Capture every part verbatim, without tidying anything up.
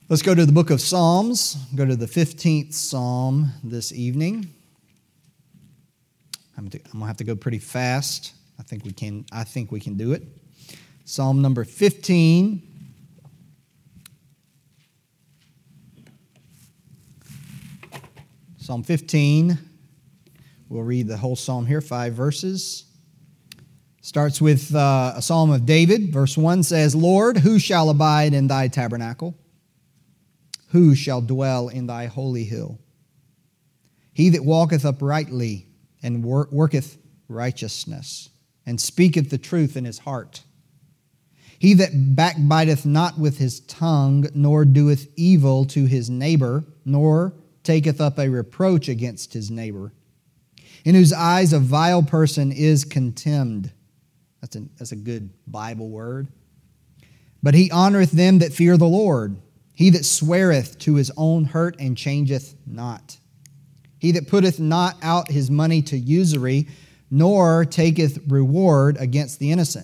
Let's go to the book of Psalms. Go to the fifteenth Psalm this evening. I'm going to have to go pretty fast. I think we can, I think we can do it. Psalm number fifteen. Psalm fifteen. We'll read the whole psalm here, five verses. Starts with uh, a psalm of David. Verse one says, Lord, who shall abide in thy tabernacle? Who shall dwell in thy holy hill? He that walketh uprightly and wor- worketh righteousness, and speaketh the truth in his heart. He that backbiteth not with his tongue, nor doeth evil to his neighbor, nor taketh up a reproach against his neighbor, in whose eyes a vile person is contemned. That's a, that's a good Bible word. But he honoreth them that fear the Lord. He that sweareth to his own hurt and changeth not. He that putteth not out his money to usury, nor taketh reward against the innocent.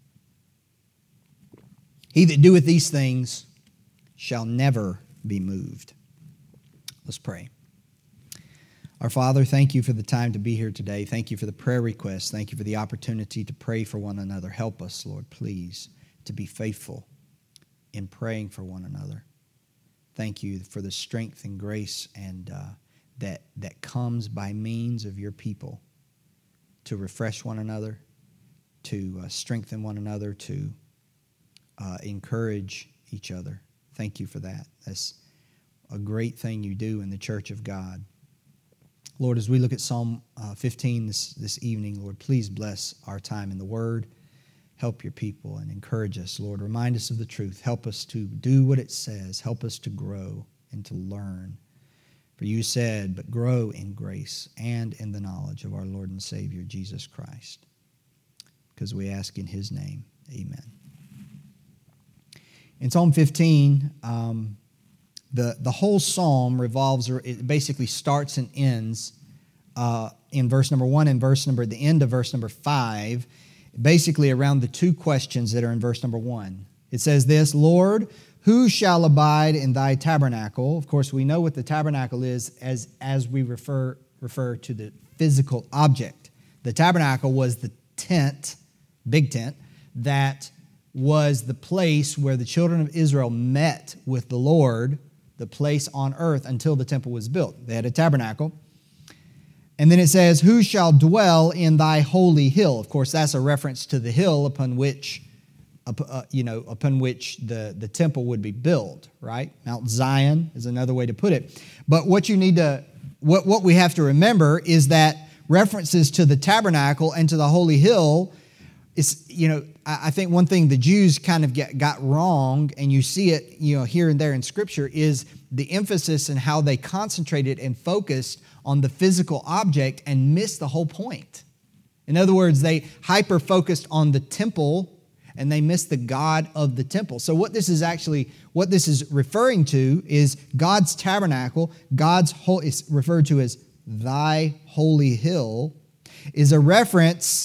He that doeth these things shall never be moved. Let's pray. Our Father, thank you for the time to be here today. Thank you for the prayer requests. Thank you for the opportunity to pray for one another. Help us, Lord, please, to be faithful in praying for one another. Thank you for the strength and grace and uh, that that comes by means of your people to refresh one another, to uh, strengthen one another, to uh, encourage each other. Thank you for that. That's a great thing you do in the church of God. Lord, as we look at Psalm uh, fifteen this, this evening, Lord, please bless our time in the Word. Help your people and encourage us, Lord. Remind us of the truth. Help us to do what it says. Help us to grow and to learn. For you said, but grow in grace and in the knowledge of our Lord and Savior, Jesus Christ. Because we ask in his name, amen. In Psalm fifteen, um, the, the whole psalm revolves, or it basically starts and ends uh, in verse number one and verse number, the end of verse number five, basically around the two questions that are in verse number one. It says this, Lord, who shall abide in thy tabernacle? Of course, we know what the tabernacle is as, as we refer, refer to the physical object. The tabernacle was the tent, big tent, that was the place where the children of Israel met with the Lord, the place on earth until the temple was built. They had a tabernacle. And then it says, who shall dwell in thy holy hill? Of course, that's a reference to the hill upon which, uh, you know, upon which the, the temple would be built, right? Mount Zion is another way to put it. But what you need to, what, what we have to remember is that references to the tabernacle and to the holy hill is, you know, I, I think one thing the Jews kind of get, got wrong, and you see it, you know, here and there in Scripture, is the emphasis and how they concentrated and focused on the physical object and missed the whole point. In other words, they hyper-focused on the temple and they missed the God of the temple. So what this is actually, what this is referring to is God's tabernacle, God's whole, is referred to as thy holy hill, is a reference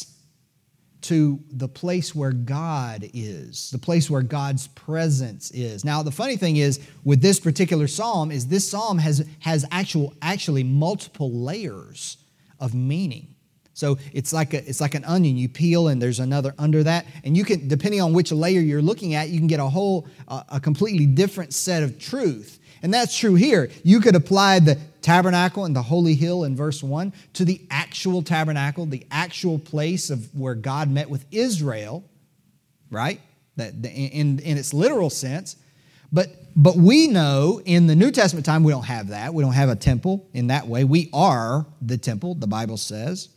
to the place where God is, the place where God's presence is. Now, the funny thing is, with this particular psalm, is this psalm has, has actual, actually multiple layers of meaning. So it's like a, it's like an onion. You peel and there's another under that. And you can, depending on which layer you're looking at, you can get a whole, uh, a completely different set of truth. And that's true here. You could apply the tabernacle and the holy hill in verse one to the actual tabernacle, the actual place of where God met with Israel, right? That in, in its literal sense. But, but we know in the New Testament time, we don't have that. We don't have a temple in that way. We are the temple, the Bible says.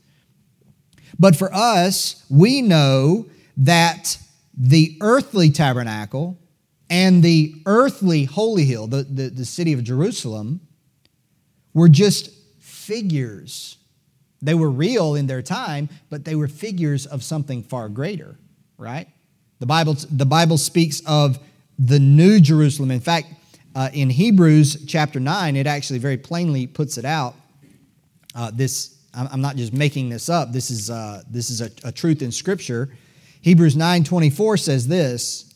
But for us, we know that the earthly tabernacle and the earthly holy hill, the, the, the city of Jerusalem, were just figures. They were real in their time, but they were figures of something far greater, right? The Bible, the Bible speaks of the new Jerusalem. In fact, uh, in Hebrews chapter nine, it actually very plainly puts it out. Uh, this, I'm not just making this up. This is, uh, this is a, a truth in Scripture. Hebrews nine twenty-four says this,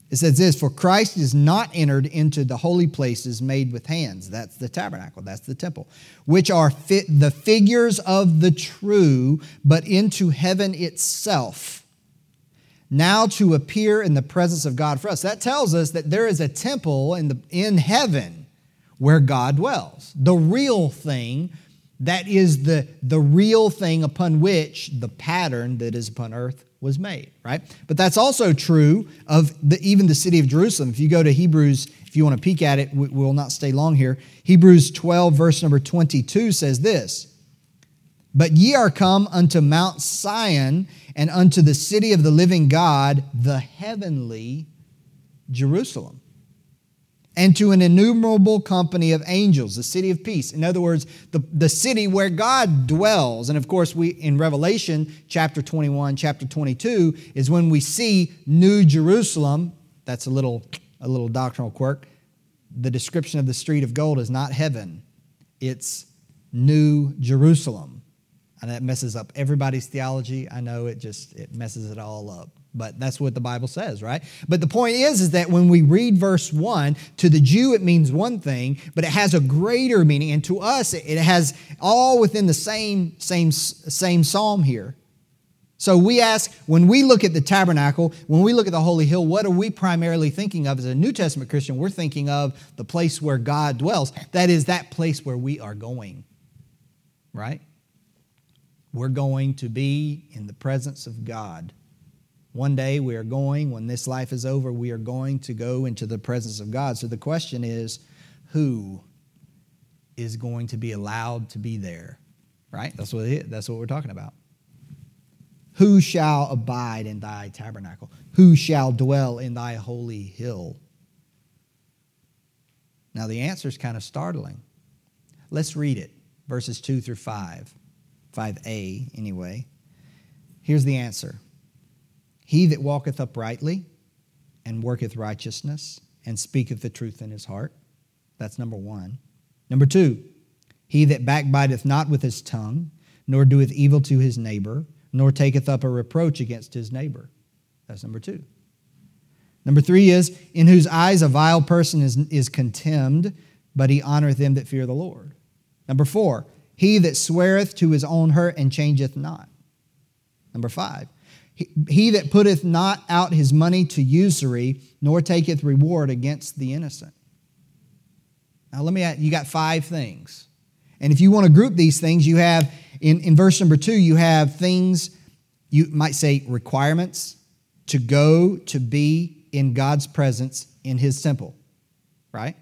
It says this, for Christ is not entered into the holy places made with hands. That's the tabernacle. That's the temple. Which are fi- the figures of the true, but into heaven itself. Now to appear in the presence of God for us. That tells us that there is a temple in the in heaven where God dwells. The real thing, that is the, the real thing upon which the pattern that is upon earth was made, right? But that's also true of the, even the city of Jerusalem. If you go to Hebrews, if you want to peek at it, we will not stay long here. Hebrews twelve, verse number twenty-two says this, but ye are come unto Mount Sion and unto the city of the living God, the heavenly Jerusalem, and to an innumerable company of angels, the city of peace. In other words, the, the city where God dwells. And of course, we in Revelation chapter twenty-one, chapter twenty-two, is when we see New Jerusalem. That's a little, a little doctrinal quirk. The description of the street of gold is not heaven. It's New Jerusalem. And that messes up everybody's theology. I know it just, it messes it all up. But that's what the Bible says, right? But the point is, is that when we read verse one, to the Jew it means one thing, but it has a greater meaning. And to us, it has all within the same, same, same psalm here. So we ask, when we look at the tabernacle, when we look at the holy hill, what are we primarily thinking of? As a New Testament Christian, we're thinking of the place where God dwells. That is that place where we are going, right? We're going to be in the presence of God. One day we are going, when this life is over, we are going to go into the presence of God. So the question is, who is going to be allowed to be there? Right? That's what it is. That's what we're talking about. Who shall abide in thy tabernacle? Who shall dwell in thy holy hill? Now the answer is kind of startling. Let's read it, verses two through five. five a anyway. Here's the answer. He that walketh uprightly and worketh righteousness and speaketh the truth in his heart. That's number one. Number two, he that backbiteth not with his tongue, nor doeth evil to his neighbor, nor taketh up a reproach against his neighbor. That's number two. Number three is, in whose eyes a vile person is, is contemned, but he honoreth them that fear the Lord. Number four, he that sweareth to his own hurt and changeth not. Number five, he, he that putteth not out his money to usury, nor taketh reward against the innocent. Now let me add, you got five things. And if you want to group these things, you have, in, in verse number two, you have things, you might say requirements, to go to be in God's presence in his temple, right?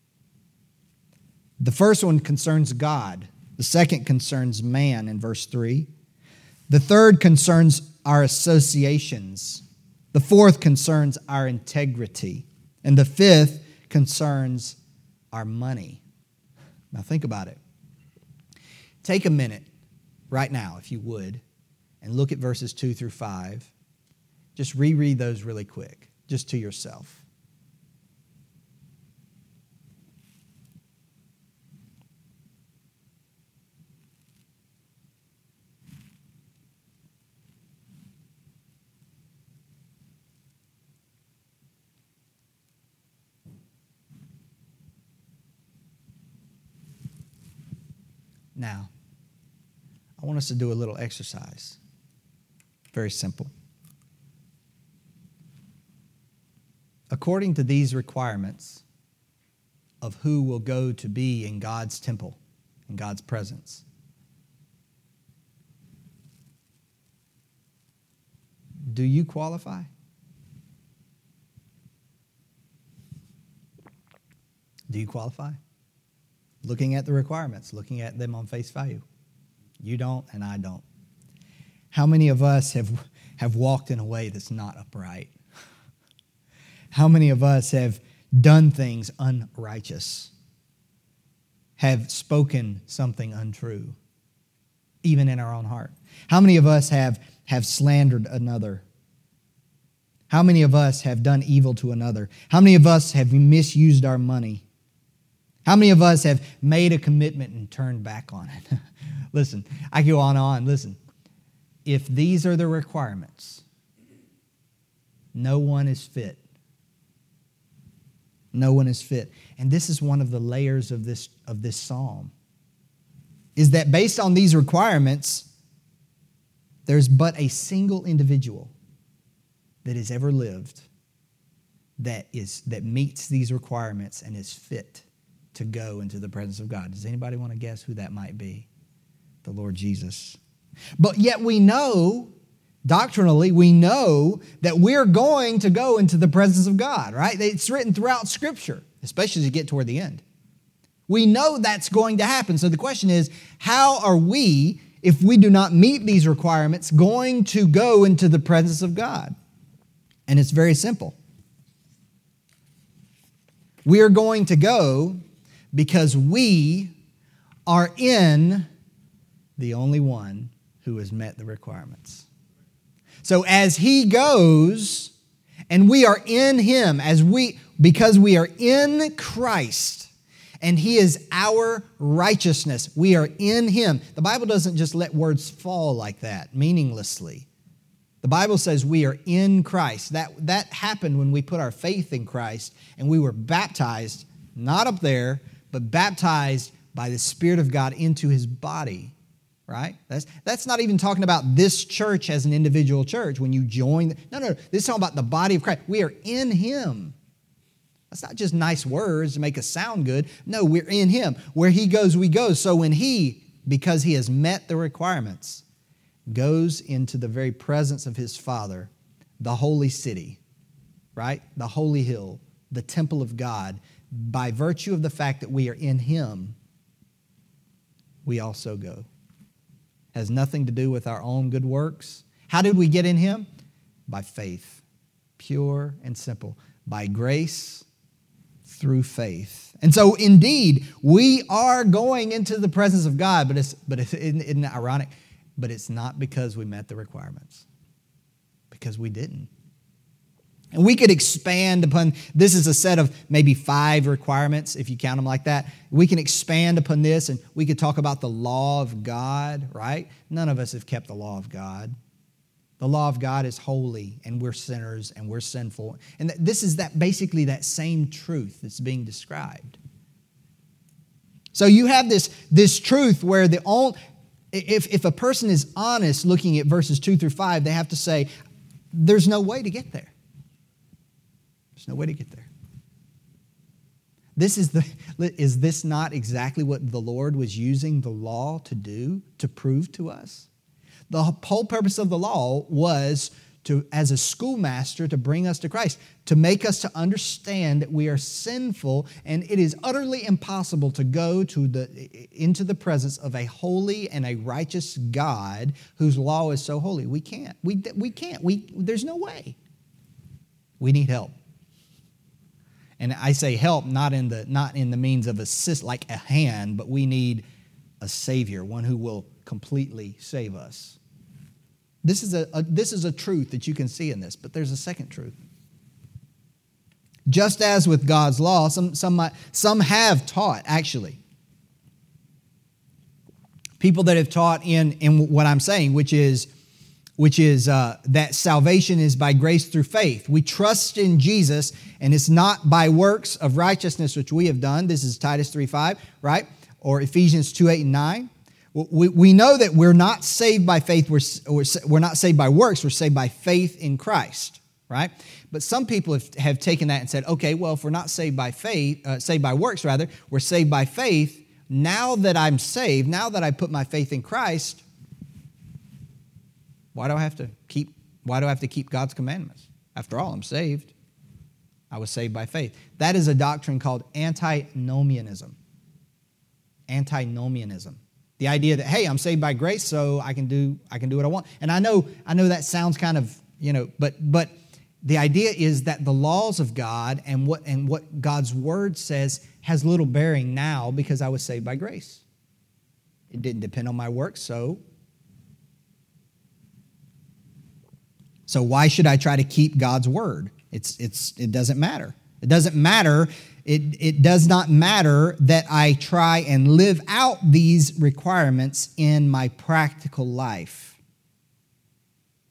The first one concerns God. The second concerns man in verse three. The third concerns our associations. The fourth concerns our integrity. And the fifth concerns our money. Now think about it. Take a minute right now, if you would, and look at verses two through five. Just reread those really quick, just to yourself. Now, I want us to do a little exercise. Very simple. According to these requirements of who will go to be in God's temple, in God's presence, do you qualify? Do you qualify? Looking at the requirements, looking at them on face value. You don't, and I don't. How many of us have, have walked in a way that's not upright? How many of us have done things unrighteous? Have spoken something untrue, even in our own heart? How many of us have, have slandered another? How many of us have done evil to another? How many of us have misused our money? How many of us have made a commitment and turned back on it? Listen, I go on and on. Listen, if these are the requirements, no one is fit No one is fit. And this is one of the layers of this, of this psalm, is that based on these requirements, there's but a single individual that has ever lived that is that meets these requirements and is fit to go into the presence of God. Does anybody want to guess who that might be? The Lord Jesus. But yet we know, doctrinally, we know that we're going to go into the presence of God, right? It's written throughout Scripture, especially as you get toward the end. We know that's going to happen. So the question is, how are we, if we do not meet these requirements, going to go into the presence of God? And it's very simple. We are going to go because we are in the only one who has met the requirements. So as he goes, and we are in him, as we because we are in Christ, and he is our righteousness. We are in him. The Bible doesn't just let words fall like that, meaninglessly. The Bible says we are in Christ. That, that happened when we put our faith in Christ and we were baptized, not up there, but baptized by the Spirit of God into his body, right? That's, that's not even talking about this church as an individual church when you join. The, no, no, no. This is talking about the body of Christ. We are in him. That's not just nice words to make us sound good. No, we're in him. Where he goes, we go. So when he, because he has met the requirements, goes into the very presence of his Father, the holy city, right? The holy hill, the temple of God, by virtue of the fact that we are in him, we also go. Has nothing to do with our own good works. How did we get in him? By faith, pure and simple. By grace, through faith. And so indeed, we are going into the presence of God, but it's, but it's, isn't it ironic? But it's not because we met the requirements, because we didn't. And we could expand upon, this is a set of maybe five requirements, if you count them like that. We can expand upon this, and we could talk about the law of God, right? None of us have kept the law of God. The law of God is holy, and we're sinners, and we're sinful. And this is that basically that same truth that's being described. So you have this, this truth where the only... If, if a person is honest looking at verses two through five, they have to say, there's no way to get there. There's no way to get there. This is the, is this not exactly what the Lord was using the law to do, to prove to us? The whole purpose of the law was to, as a schoolmaster, to bring us to Christ, to make us to understand that we are sinful and it is utterly impossible to go to the, into the presence of a holy and a righteous God whose law is so holy. We can't. We, we can't. We, there's no way. We need help. And I say help not in the, not in the means of assist, like a hand, but we need a Savior, one who will completely save us. This is a, a this is a truth that you can see in this, but there's a second truth. Just as with God's law, some some might, some have taught actually. People that have taught in in what I'm saying, which is which is uh, that salvation is by grace through faith. We trust in Jesus, and it's not by works of righteousness which we have done. This is Titus three five, right? Or Ephesians two eight and nine. We, we know that we're not saved by faith, we're, we're not saved by works, we're saved by faith in Christ, right? But some people have, have taken that and said, okay, well, if we're not saved by faith, uh, saved by works rather, we're saved by faith. Now that I'm saved, now that I put my faith in Christ, why do I have to keep, why do I have to keep God's commandments? After all, I'm saved. I was saved by faith. That is a doctrine called antinomianism. Antinomianism. The idea that, hey, I'm saved by grace, so I can do I can do what I want. And I know I know that sounds kind of, you know, but but the idea is that the laws of God and what and what God's word says has little bearing now because I was saved by grace. It didn't depend on my works, so so why should I try to keep God's word? It's it's it doesn't matter. It doesn't matter. It, it does not matter that I try and live out these requirements in my practical life.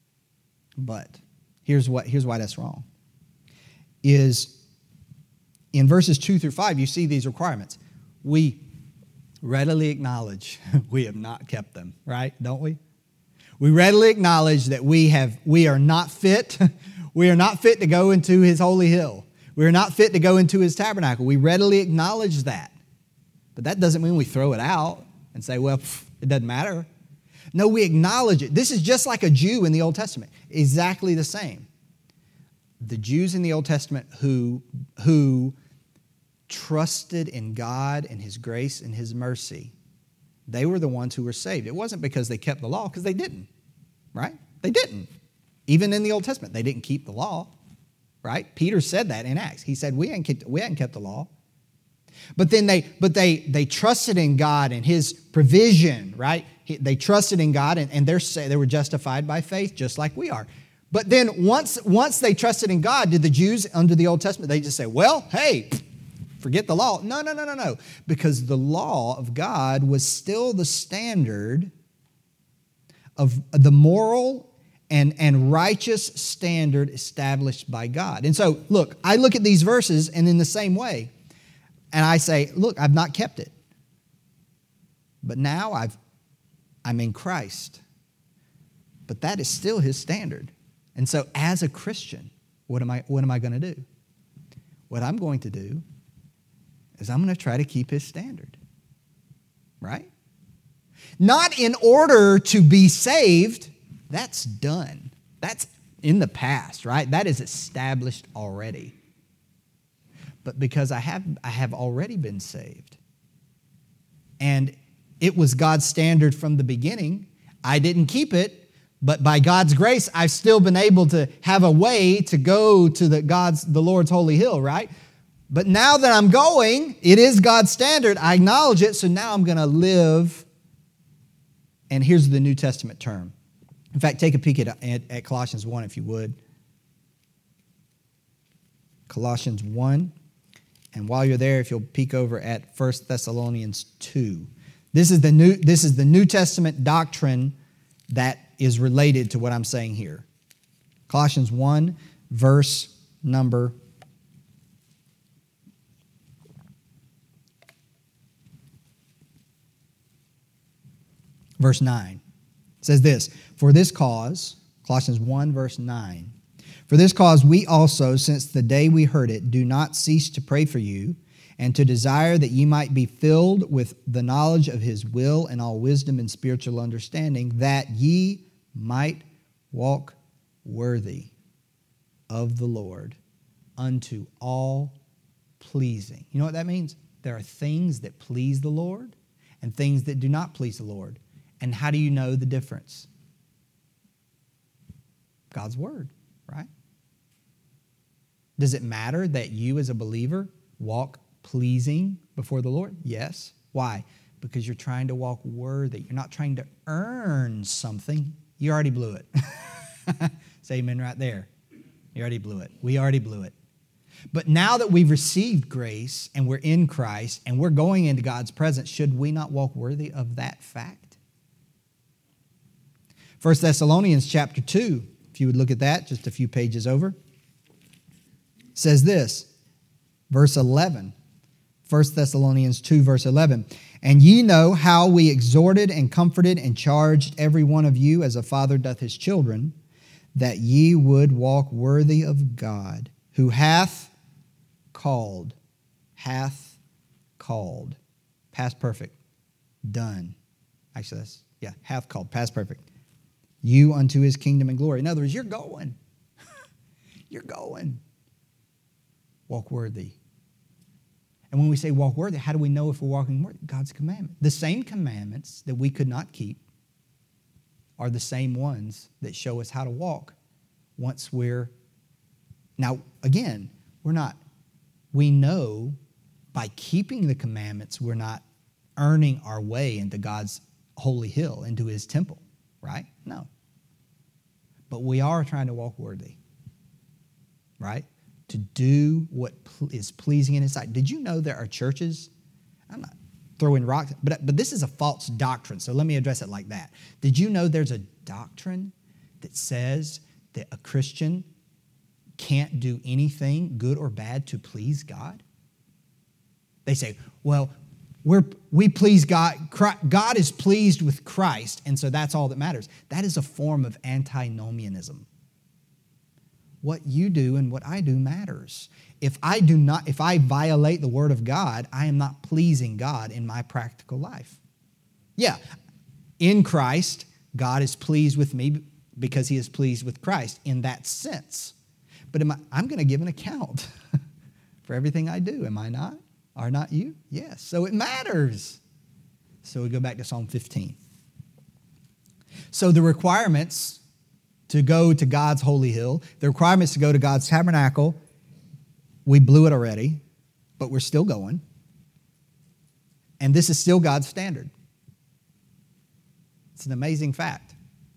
But here's what here's why that's wrong. Is in verses two through five, you see these requirements. We readily acknowledge we have not kept them, right? Don't we? We readily acknowledge that we have we are not fit. We are not fit to go into his holy hill. We are not fit to go into his tabernacle. We readily acknowledge that. But that doesn't mean we throw it out and say, well, pff, it doesn't matter. No, we acknowledge it. This is just like a Jew in the Old Testament. Exactly the same. The Jews in the Old Testament who, who trusted in God and his grace and his mercy, they were the ones who were saved. It wasn't because they kept the law, because they didn't, right? They didn't. Even in the Old Testament, they didn't keep the law, right? Peter said that in Acts. He said, we hadn't kept, we hadn't kept the law. But then they, but they, they trusted in God and his provision, right? They trusted in God, and, and they're, they were justified by faith, just like we are. But then once, once they trusted in God, did the Jews under the Old Testament, they just say, well, hey, forget the law. No, no, no, no, no. Because the law of God was still the standard of the moral and, and righteous standard established by God. And so, look, I look at these verses, and in the same way, and I say, look, I've not kept it. But now I've, I'm in Christ. But that is still his standard. And so as a Christian, what am I, what am I going to do? What I'm going to do is I'm going to try to keep his standard. Right? Not in order to be saved. That's done. That's in the past, right? That is established already. But because I have, I have already been saved. And it was God's standard from the beginning. I didn't keep it, but by God's grace, I've still been able to have a way to go to the God's, the Lord's holy hill, right? But now that I'm going, it is God's standard. I acknowledge it, so now I'm going to live. And here's the New Testament term. In fact, take a peek at, at, at Colossians one, if you would. Colossians one. And while you're there, if you'll peek over at First Thessalonians two. This is the New, this is the New Testament doctrine that is related to what I'm saying here. Colossians one, verse number verse nine. It says this, for this cause, Colossians one, verse nine, for this cause we also, since the day we heard it, do not cease to pray for you, and to desire that ye might be filled with the knowledge of his will and all wisdom and spiritual understanding, that ye might walk worthy of the Lord unto all pleasing. You know what that means? There are things that please the Lord and things that do not please the Lord. And how do you know the difference? God's word, right? Does it matter that you as a believer walk pleasing before the Lord? Yes. Why? Because you're trying to walk worthy. You're not trying to earn something. You already blew it. Say amen right there. You already blew it. We already blew it. But now that we've received grace and we're in Christ and we're going into God's presence, should we not walk worthy of that fact? First Thessalonians chapter two, if you would look at that, just a few pages over, says this, verse eleven. First Thessalonians two, verse eleven. And ye know how we exhorted and comforted and charged every one of you as a father doth his children, that ye would walk worthy of God, who hath called, hath called, past perfect, done. Actually, that's, yeah, hath called, past perfect, you unto his kingdom and glory. In other words, you're going. You're going. Walk worthy. And when we say walk worthy, how do we know if we're walking worthy? God's commandment. The same commandments that we could not keep are the same ones that show us how to walk once we're... Now, again, we're not... We know by keeping the commandments, we're not earning our way into God's holy hill, into his temple, right? No. But we are trying to walk worthy, right? To do what is pleasing in his sight. Did you know there are churches? I'm not throwing rocks, but, but this is a false doctrine, so let me address it like that. Did you know there's a doctrine that says that a Christian can't do anything, good or bad, to please God? They say, well, we're, we please God. God is pleased with Christ, and so that's all that matters. That is a form of antinomianism. What you do and what I do matters. If I do not, if I violate the Word of God, I am not pleasing God in my practical life. Yeah, in Christ, God is pleased with me because He is pleased with Christ in that sense. But am I, I'm going to give an account for everything I do, am I not? Are not you? Yes. So it matters. So we go back to Psalm fifteen. So the requirements to go to God's holy hill, the requirements to go to God's tabernacle, we blew it already, but we're still going. And this is still God's standard. It's an amazing fact.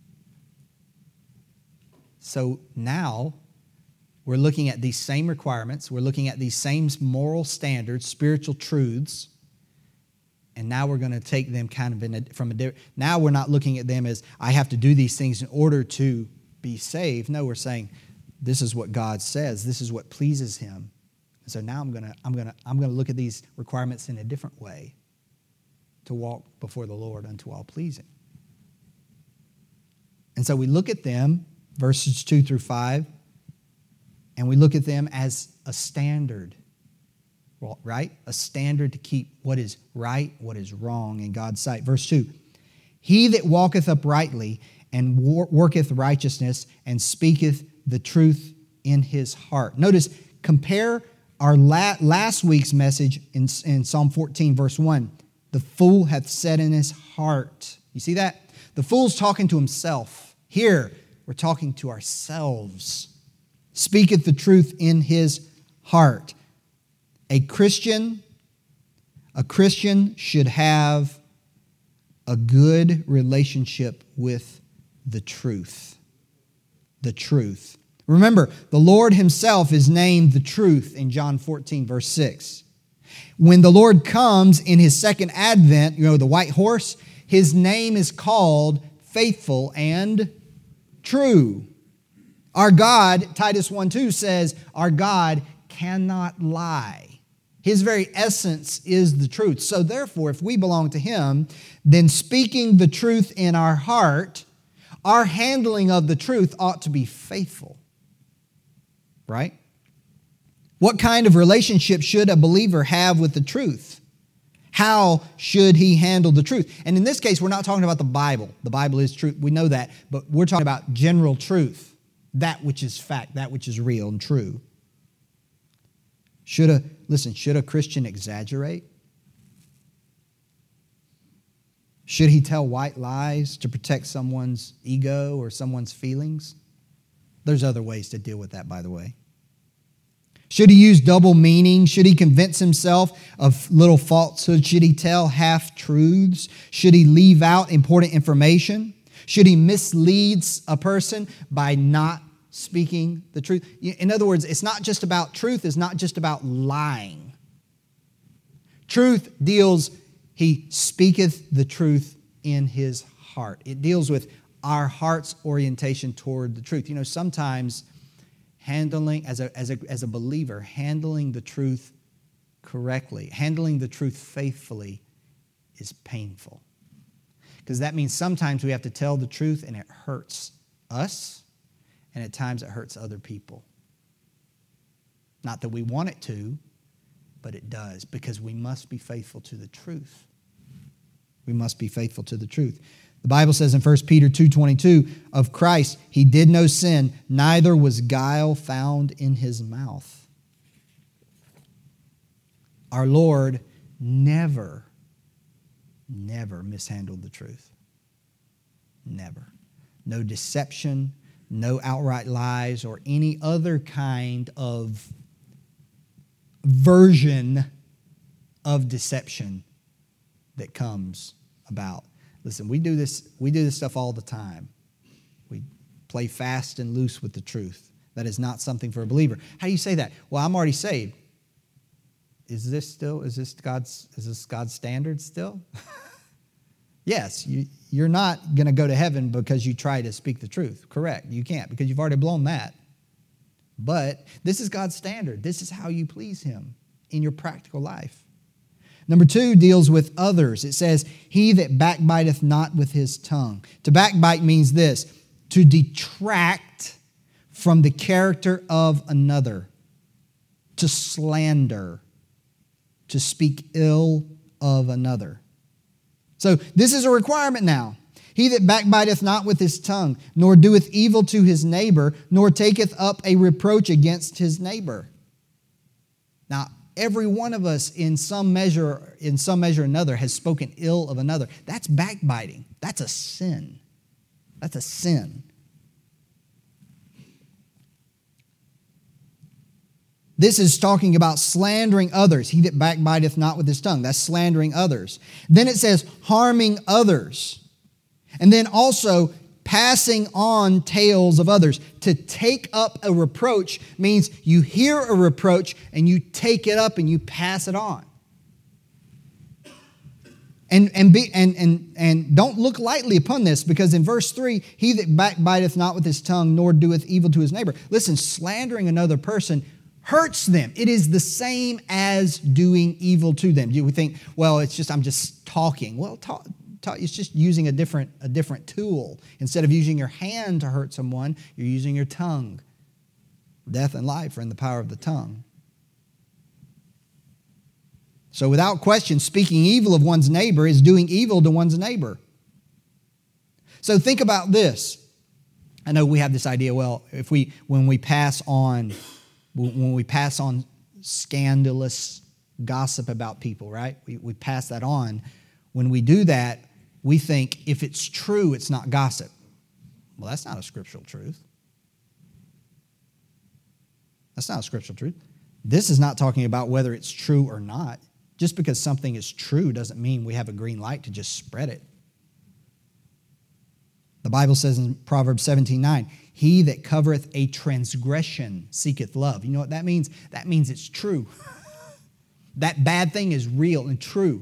So now we're looking at these same requirements. We're looking at these same moral standards, spiritual truths. And now we're going to take them kind of in a, from a different... Now we're not looking at them as, I have to do these things in order to be saved. No, we're saying, this is what God says. This is what pleases Him. And so now I'm going to I'm going to I'm going to look at these requirements in a different way to walk before the Lord unto all pleasing. And so we look at them, verses two through five, and we look at them as a standard, right? A standard to keep what is right, what is wrong in God's sight. Verse two, he that walketh uprightly and worketh righteousness and speaketh the truth in his heart. Notice, compare our last week's message in, in Psalm fourteen, verse one. The fool hath said in his heart. You see that? The fool's talking to himself. Here, we're talking to ourselves. Speaketh the truth in his heart. A Christian, a Christian should have a good relationship with the truth. The truth. Remember, the Lord Himself is named the truth in John fourteen, verse six. When the Lord comes in His second advent, you know, the white horse, His name is called faithful and true. Our God, Titus one two says, our God cannot lie. His very essence is the truth. So therefore, if we belong to Him, then speaking the truth in our heart, our handling of the truth ought to be faithful. Right? What kind of relationship should a believer have with the truth? How should he handle the truth? And in this case, we're not talking about the Bible. The Bible is truth. We know that. But we're talking about general truth. That which is fact, that which is real and true. Should a, listen, should a Christian exaggerate? Should he tell white lies to protect someone's ego or someone's feelings? There's other ways to deal with that, by the way. Should he use double meaning? Should he convince himself of little falsehood? Should he tell half-truths? Should he leave out important information? Should he mislead a person by not speaking the truth? In other words, it's not just about truth. It's not just about lying. Truth deals, he speaketh the truth in his heart. It deals with our heart's orientation toward the truth. You know, sometimes handling, as a, as a, as a believer, handling the truth correctly, handling the truth faithfully is painful. Because that means sometimes we have to tell the truth and it hurts us, and at times it hurts other people. Not that we want it to, but it does, because we must be faithful to the truth. We must be faithful to the truth. The Bible says in First Peter two twenty-two, of Christ he did no sin, neither was guile found in his mouth. Our Lord never, never mishandled the truth. Never. No deception, no outright lies, or any other kind of version of deception that comes about. Listen, we do this, we do this stuff all the time. We play fast and loose with the truth. That is not something for a believer. How do you say that? Well, I'm already saved. Is this still, is this God's, is this God's standard still? Yes, you, you're not going to go to heaven because you try to speak the truth. Correct. You can't, because you've already blown that. But this is God's standard. This is how you please Him in your practical life. Number two deals with others. It says, he that backbiteth not with his tongue. To backbite means this, to detract from the character of another, to slander, to speak ill of another. So this is a requirement now. He that backbiteth not with his tongue, nor doeth evil to his neighbor, nor taketh up a reproach against his neighbor. Now, every one of us in some measure, in some measure or another, has spoken ill of another. That's backbiting. That's a sin. That's a sin. This is talking about slandering others. He that backbiteth not with his tongue. That's slandering others. Then it says harming others. And then also passing on tales of others. To take up a reproach means you hear a reproach and you take it up and you pass it on. And, and, be, and, and, and don't look lightly upon this, because in verse three, he that backbiteth not with his tongue, nor doeth evil to his neighbor. Listen, slandering another person hurts them. It is the same as doing evil to them. You would think, well, it's just, I'm just talking. Well, talk, talk, it's just using a different, a different tool. Instead of using your hand to hurt someone, you're using your tongue. Death and life are in the power of the tongue. So without question, speaking evil of one's neighbor is doing evil to one's neighbor. So think about this. I know we have this idea, well, if we, when we pass on When we pass on scandalous gossip about people, right? We, we pass that on. When we do that, we think if it's true, it's not gossip. Well, that's not a scriptural truth. That's not a scriptural truth. This is not talking about whether it's true or not. Just because something is true doesn't mean we have a green light to just spread it. The Bible says in Proverbs seventeen nine, he that covereth a transgression seeketh love. You know what that means? That means it's true. That bad thing is real and true.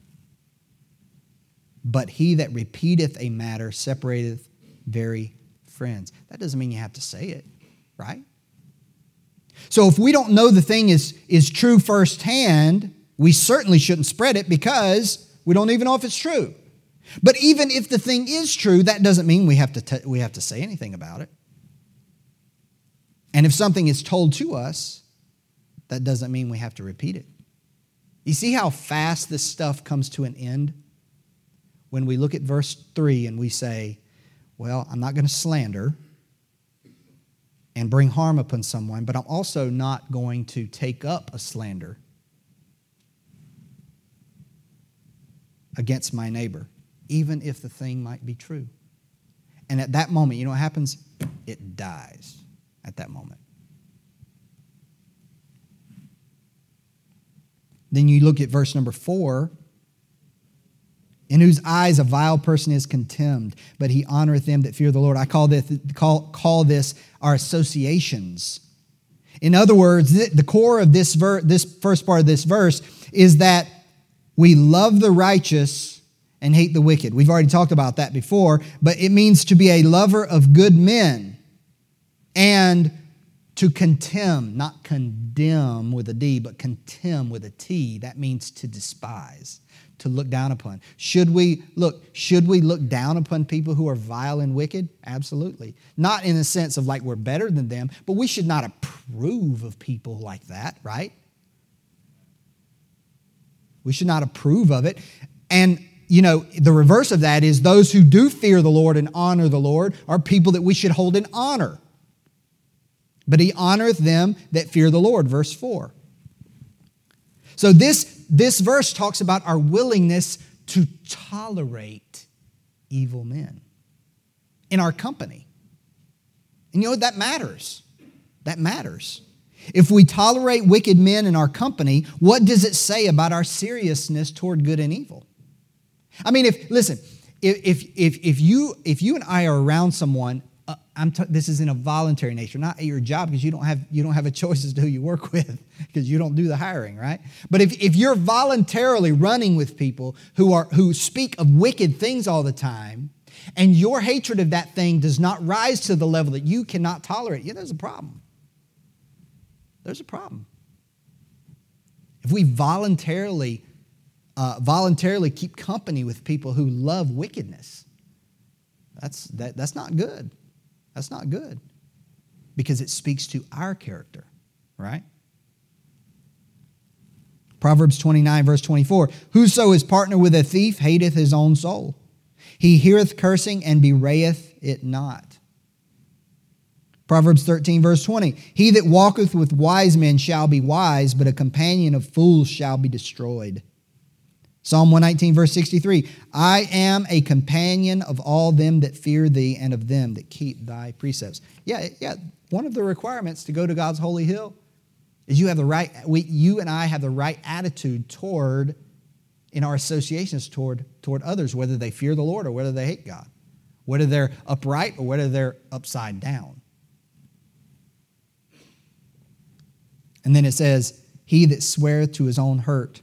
But he that repeateth a matter separateth very friends. That doesn't mean you have to say it, right? So if we don't know the thing is, is true firsthand, we certainly shouldn't spread it because we don't even know if it's true. But even if the thing is true, that doesn't mean we have to t- we have to say anything about it. And if something is told to us, that doesn't mean we have to repeat it. You see how fast this stuff comes to an end? When we look at verse three and we say, well, I'm not going to slander and bring harm upon someone, but I'm also not going to take up a slander against my neighbor, even if the thing might be true. And at that moment, you know what happens? It dies at that moment. Then you look at verse number four, in whose eyes a vile person is contemned, but he honoreth them that fear the Lord. I call this, call, call this our associations. In other words, the core of this, ver- this first part of this verse is that we love the righteous and hate the wicked. We've already talked about that before, but it means to be a lover of good men and to contemn, not condemn with a D, but contemn with a T. That means to despise, to look down upon. Should we look, should we look down upon people who are vile and wicked? Absolutely. Not in the sense of like we're better than them, but we should not approve of people like that, right? We should not approve of it. And, you know, the reverse of that is those who do fear the Lord and honor the Lord are people that we should hold in honor. But he honoreth them that fear the Lord, verse four. So this, this verse talks about our willingness to tolerate evil men in our company. And you know, that matters. That matters. If we tolerate wicked men in our company, what does it say about our seriousness toward good and evil? I mean, if listen, if if if you if you and I are around someone, uh, I'm t- this is in a voluntary nature, not at your job, because you don't have you don't have a choice as to who you work with, because you don't do the hiring, right? But if if you're voluntarily running with people who are who speak of wicked things all the time, and your hatred of that thing does not rise to the level that you cannot tolerate, yeah, there's a problem. There's a problem. If we voluntarily uh, voluntarily keep company with people who love wickedness. That's, that, that's not good. That's not good. Because it speaks to our character, right? Proverbs twenty-nine, verse twenty-four. Whoso is partner with a thief hateth his own soul. He heareth cursing and bewrayeth it not. Proverbs thirteen, verse twenty. He that walketh with wise men shall be wise, but a companion of fools shall be destroyed. Psalm one nineteen, verse sixty-three. I am a companion of all them that fear thee and of them that keep thy precepts. Yeah, yeah. One of the requirements to go to God's holy hill is you have the right, we, you and I have the right attitude toward, in our associations toward, toward others, whether they fear the Lord or whether they hate God, whether they're upright or whether they're upside down. And then it says, he that sweareth to his own hurt,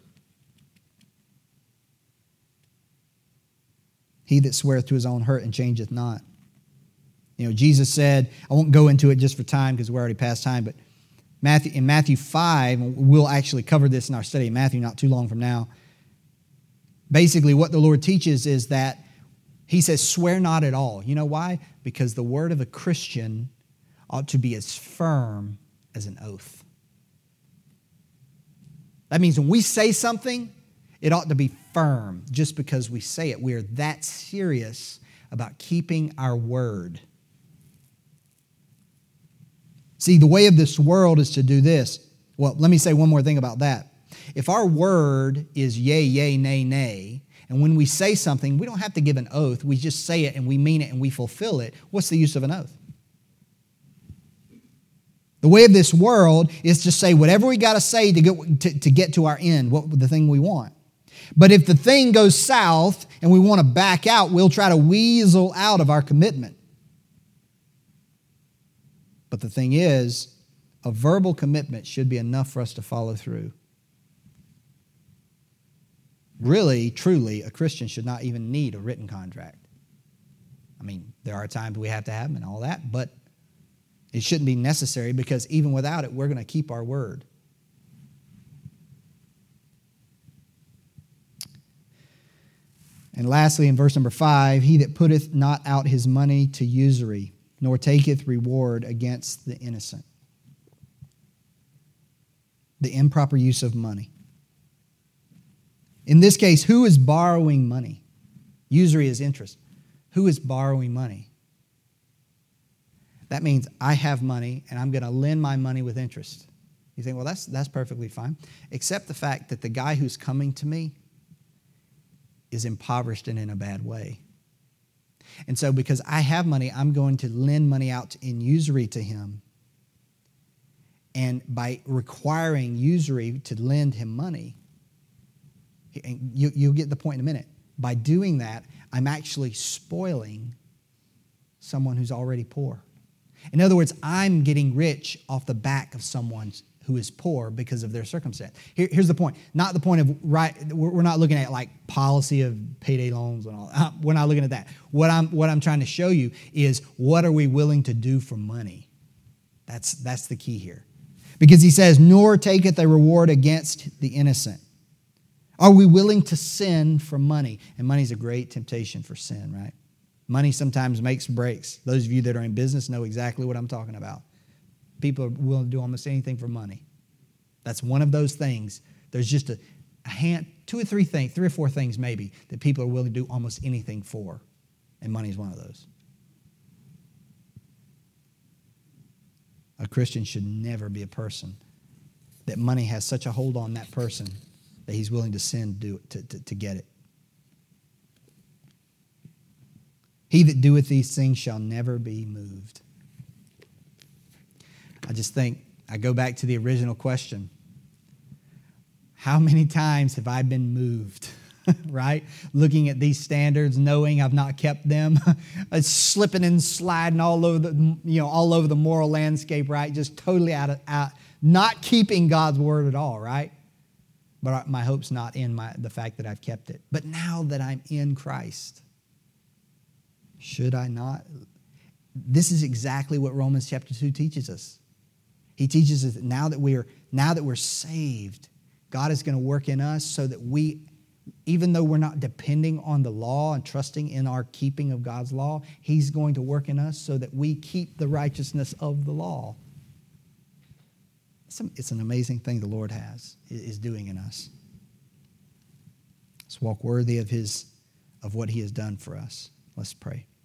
he that sweareth to his own hurt and changeth not. You know, Jesus said, I won't go into it just for time because we're already past time, but Matthew, in Matthew five, we'll actually cover this in our study in Matthew not too long from now. Basically, what the Lord teaches is that he says, swear not at all. You know why? Because the word of a Christian ought to be as firm as an oath. That means when we say something, it ought to be firm just because we say it. We are that serious about keeping our word. See, the way of this world is to do this. Well, let me say one more thing about that. If our word is yea, yea, nay, nay, and when we say something, we don't have to give an oath. We just say it and we mean it and we fulfill it. What's the use of an oath? The way of this world is to say whatever we got to say to get to, to get to our end, what the thing we want. But if the thing goes south and we want to back out, we'll try to weasel out of our commitment. But the thing is, a verbal commitment should be enough for us to follow through. Really, truly, a Christian should not even need a written contract. I mean, there are times we have to have them and all that, but it shouldn't be necessary because even without it, we're going to keep our word. And lastly, in verse number five, he that putteth not out his money to usury, nor taketh reward against the innocent. The improper use of money. In this case, who is borrowing money? Usury is interest. Who is borrowing money? That means I have money and I'm going to lend my money with interest. You think, well, that's, that's perfectly fine. Except the fact that the guy who's coming to me is impoverished and in a bad way. And so because I have money, I'm going to lend money out in usury to him. And by requiring usury to lend him money, you, you'll get the point in a minute. By doing that, I'm actually spoiling someone who's already poor. In other words, I'm getting rich off the back of someone who is poor because of their circumstance. Here, here's the point. Not the point of, right, we're not looking at like policy of payday loans and all that. We're not looking at that. What I'm, what I'm trying to show you is what are we willing to do for money? That's, that's the key here. Because he says, nor taketh a reward against the innocent. Are we willing to sin for money? And money's a great temptation for sin, right? Money sometimes makes or breaks. Those of you that are in business know exactly what I'm talking about. People are willing to do almost anything for money. That's one of those things. There's just a, a hand, two or three things, three or four things maybe, that people are willing to do almost anything for. And money is one of those. A Christian should never be a person that money has such a hold on that person that he's willing to sin to, do, to, to, to get it. He that doeth these things shall never be moved. I just think, I go back to the original question. How many times have I been moved, right? Looking at these standards, knowing I've not kept them, slipping and sliding all over the, you know, all over the moral landscape, right? Just totally out of, out, not keeping God's word at all, right? But my hope's not in my, the fact that I've kept it. But now that I'm in Christ, should I not? This is exactly what Romans chapter two teaches us. He teaches us that now that we're now that we're saved, God is going to work in us so that we even though we're not depending on the law and trusting in our keeping of God's law, He's going to work in us so that we keep the righteousness of the law. It's, a, it's an amazing thing the Lord has, is doing in us. Let's walk worthy of His, of what He has done for us. Let's pray.